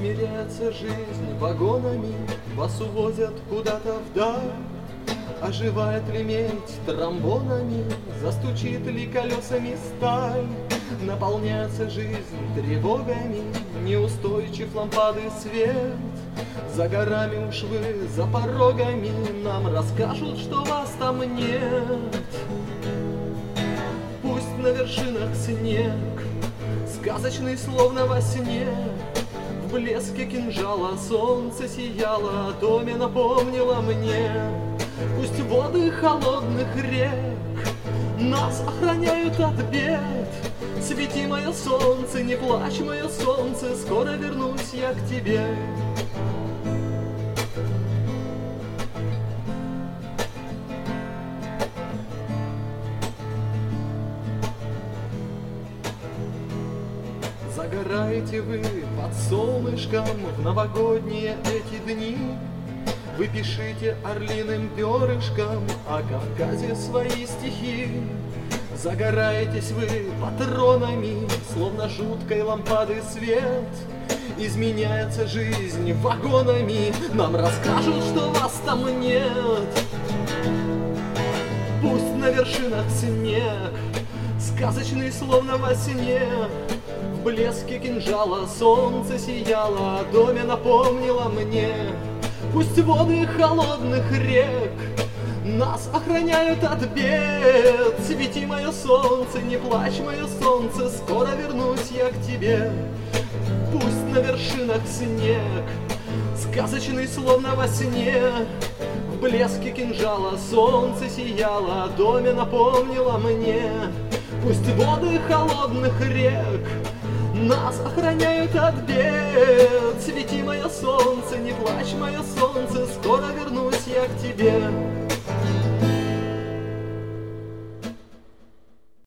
Смиряется жизнь вагонами, вас увозят куда-то вдаль. Оживает ли медь тромбонами, застучит ли колесами сталь? Наполняется жизнь тревогами, неустойчив лампады свет. За горами уж вы, за порогами, нам расскажут, что вас там нет. Пусть на вершинах снег, сказочный словно во сне, в блеске кинжала солнце сияло, о доме напомнило мне. Пусть воды холодных рек нас охраняют от бед. Свети, мое солнце, не плачь, мое солнце, скоро вернусь я к тебе. Загораете вы под солнышком в новогодние эти дни. Вы пишите орлиным перышком о Кавказе свои стихи. Загораетесь вы патронами, словно жуткой лампады свет. Изменяется жизнь вагонами, нам расскажут, что вас там нет. Пусть на вершинах снег, сказочный словно во сне, в блеске кинжала солнце сияло, о доме напомнило мне. Пусть воды холодных рек нас охраняют от бед. Свети, мое солнце, не плачь, мое солнце, скоро вернусь я к тебе. Пусть на вершинах снег, сказочный словно во сне, в блеске кинжала солнце сияло, о доме напомнило мне. Пусть воды холодных рек нас охраняют от бед. Свети, мое солнце, не плачь, мое солнце, скоро вернусь я к тебе.